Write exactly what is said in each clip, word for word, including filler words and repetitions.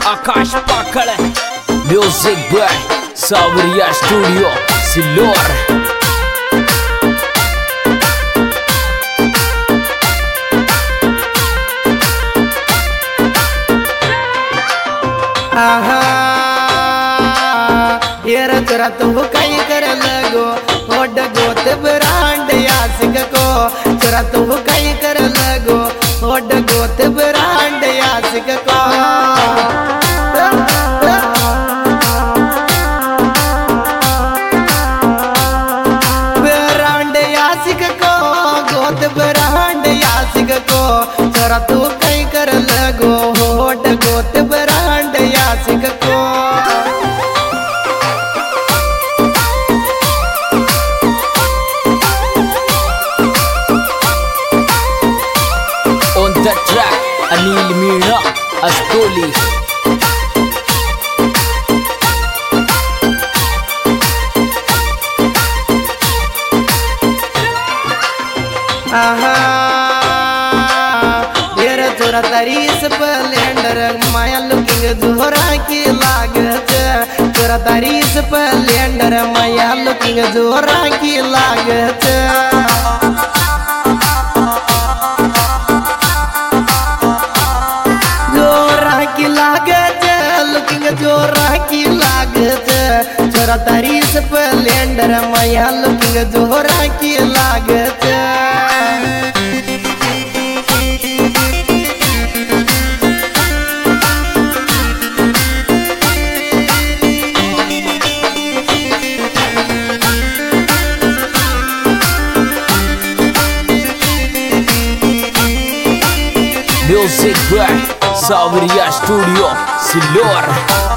आकाश पाकड़ music by Sawariya studio Sillor. आहा ये रचरा तू कई कर लगो ओड गोत ब्रांड यासिक को चरा तू कई कर लगो ओड गोत ब्रांड यासिक को ब्रांड यासिक को गोत ब्रांड यासिक को चरा तू कई कर लगो ओड गोत ब्रांड यासिक को। On the track Anil Meena अस्तोली। आहा तेरा चोरा तारीस स्प्लेंडर माया लुकिंग जोरा की लागत चोरा तारीस स्प्लेंडर माया लुकिंग जोरा की लागत जोरा की लागत लुकिंग जोरा की लागत चोरा तारीस स्प्लेंडर माया लुकिंग जोरा की लागत। Music by Sawariya studio Sillor.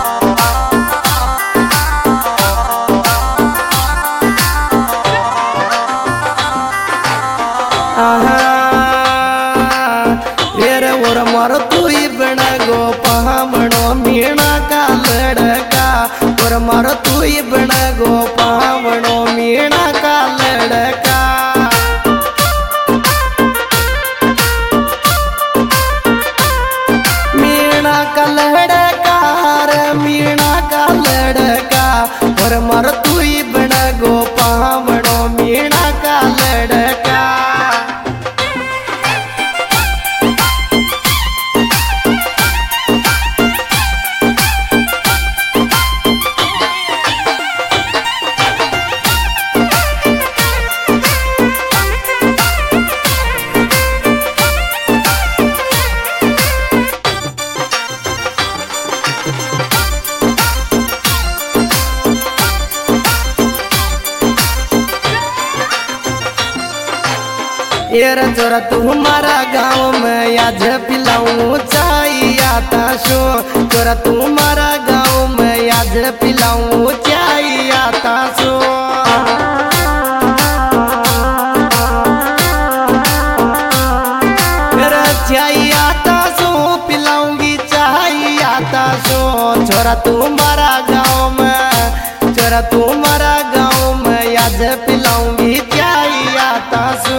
और मारो तू ही बना गो पहामणो मीणा का लड़का और मारो तू ही बना गो पहामणो मीणा का लड़का मीणा का लड़का रे मीणा का लड़का और मारो तू ही बना गो पहामणो मीणा का लड़का। ये रचोरा तुम्हारा गाँव में याद पिलाऊं चाय आता शो चोरा तुम्हारा गाँव में याद पिलाऊं चाय आता शो चाय आता शो पिलाऊंगी चाय आता शो चोरा तुम्हारा गाँव में चोरा तुम्हारा गाँव में याद पिलाऊंगी चाय आता शो।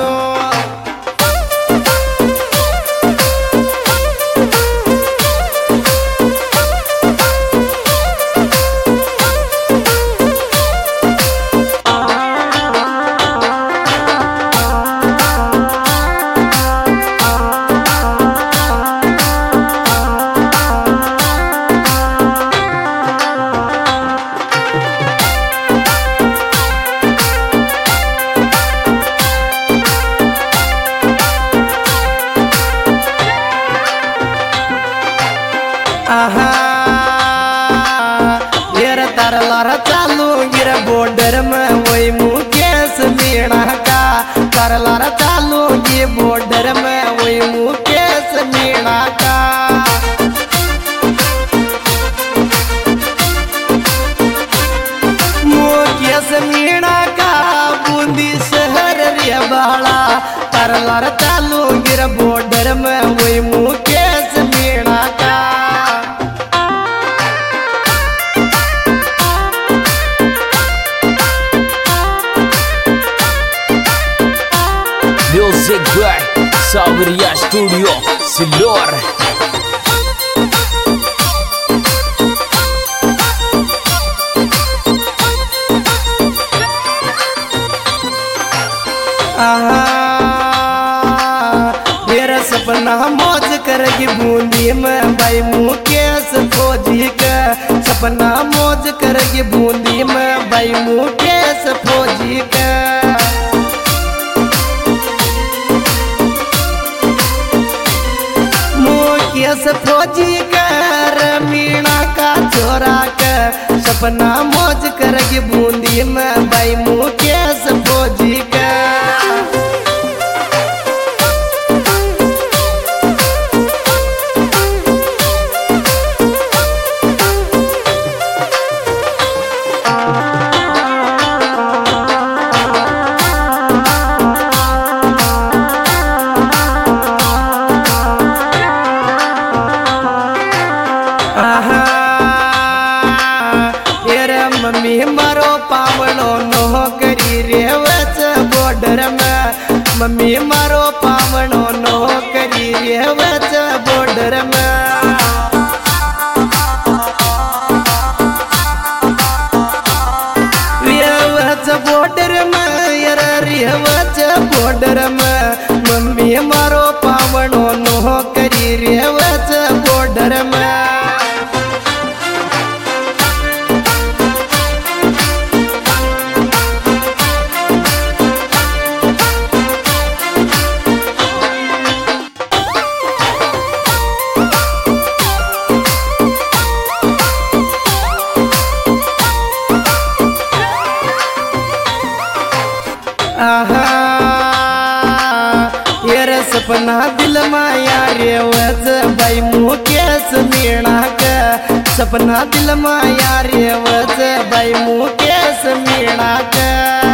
आहा ये तरलार चालू गिर बॉर्डर में वही मुकेश मीणा का तरलार चालू ये बॉर्डर में वही मुकेश मीणा का मुकेश मीणा का बूंदी शहर रे बाला तरलार चालू गिर बॉर्डर में वही मुकेश मीणा का। Music by Sawariya studio Sillor. आहा मेरा सपना मौज करेगी बूंदी में भाई मुकेश फौजी का सपना मौज करेगी बूंदी में भाई मुकेश फौजी का मुकेश फौजी का मीणा का छोरा का सपना मौज करेगी बूंदी में भाई मुकेश फौजी का मम्मी मारो पावनो नौकरी रेवच बॉर्डर में मम्मी मारो पावनो नौकरी रेवच बॉर्डर में रेवच बॉर्डर में यार रेवच बॉर्डर में मम्मी मारो पावनो नौकरी रेवच बॉर्डर में आहा येरा सपना दिल माया रेवच भाई मुकेश मीणा का सपना दिल माया रेवच भाई मुकेश मीणा का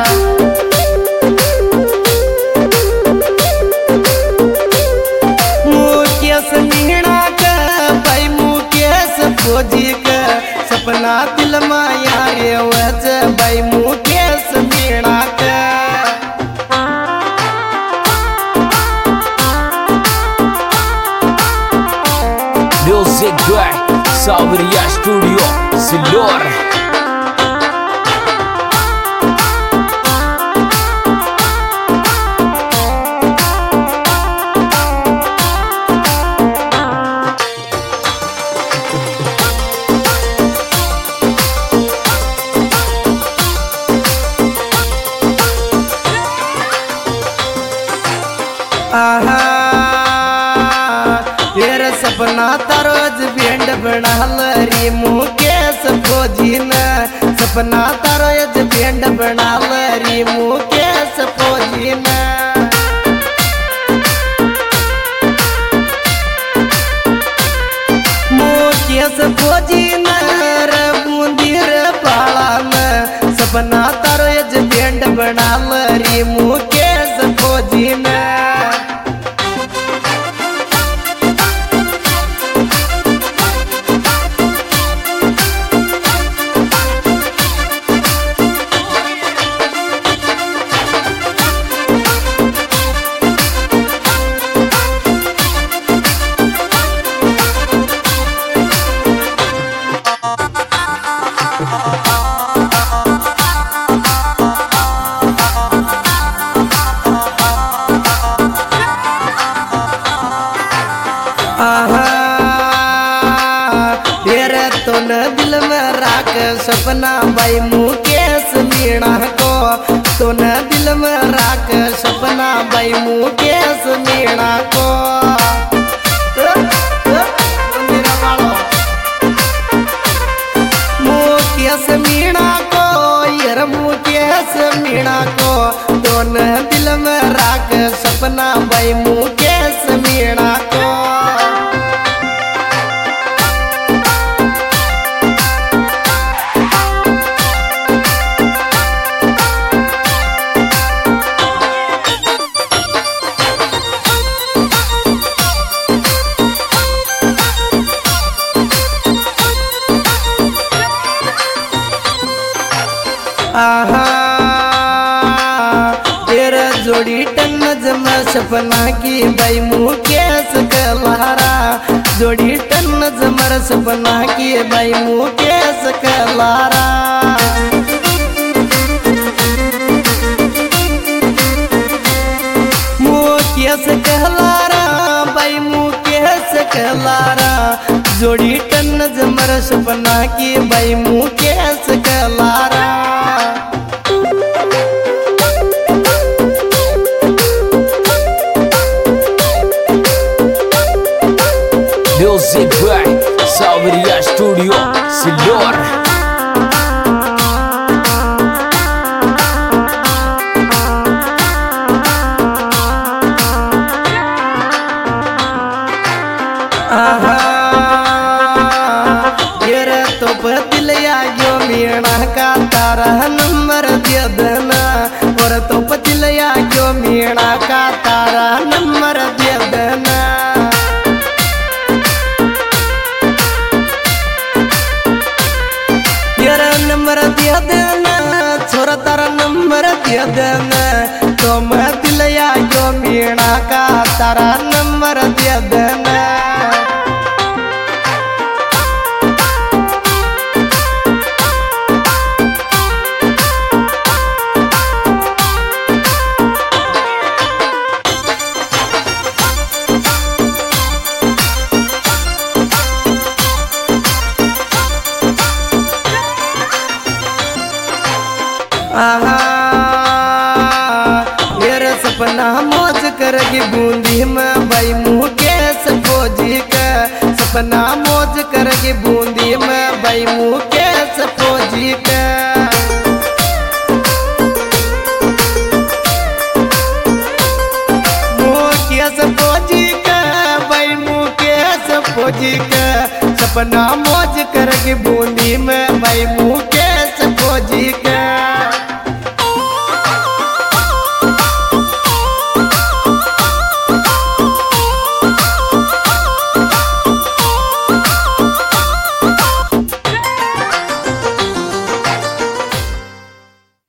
मुकेश मीणा का भाई मुकेश फौजी का सपना दिल माया रेवच भाई मुकेश मीणा का Music by Sabriya Studio Silor. आहा तेरा सपना तारोज बैंड बना लरी मुकेश फौजी ने सपना तारोज बैंड बना लरी मुकेश फौजी ने मुकेश फौजी ने रे बूंदी रे पाला में सपना तारोज बैंड बना लरी मुकेश फौजी ने तो न दिल में राख सपना भाई मुकेश मीणा को तो न दिल में राख सपना भाई मुकेश मीणा को मुकेश मीणा को यार मुकेश मीणा को तो न दिल में राख सपना भाई मुकेश मीणा को आहा तेरा जोड़ी टन जमा सपना की भाई मुकेश कलारा जोड़ी टन जमर सपना की भाई मुकेश कलारा मुकेश कहलारा भाई मुकेश कहलारा जोड़ी टन जमर सपना की भाई Mukesh कहलारा Music by Sabriya Studio Silor. येरे तो पतिलया यो मीणा का तारा नंबर दे देना और तो पतिलया यो मीणा का तारा नंबर दे देना येरे नंबर दे देना छोरा तारा नंबर दे देना तो मैं दिलया यो मीणा का तारा नंबर दे देना आहा मेरा सपना मौज करगी बूंदी में भाई मुकेश फौजी का सपना मौज करगी बूंदी में भाई मुकेश फौजी का मुकेश फौजी का भाई मुकेश फौजी का सपना मौज करगी बूंदी में भाई मुकेश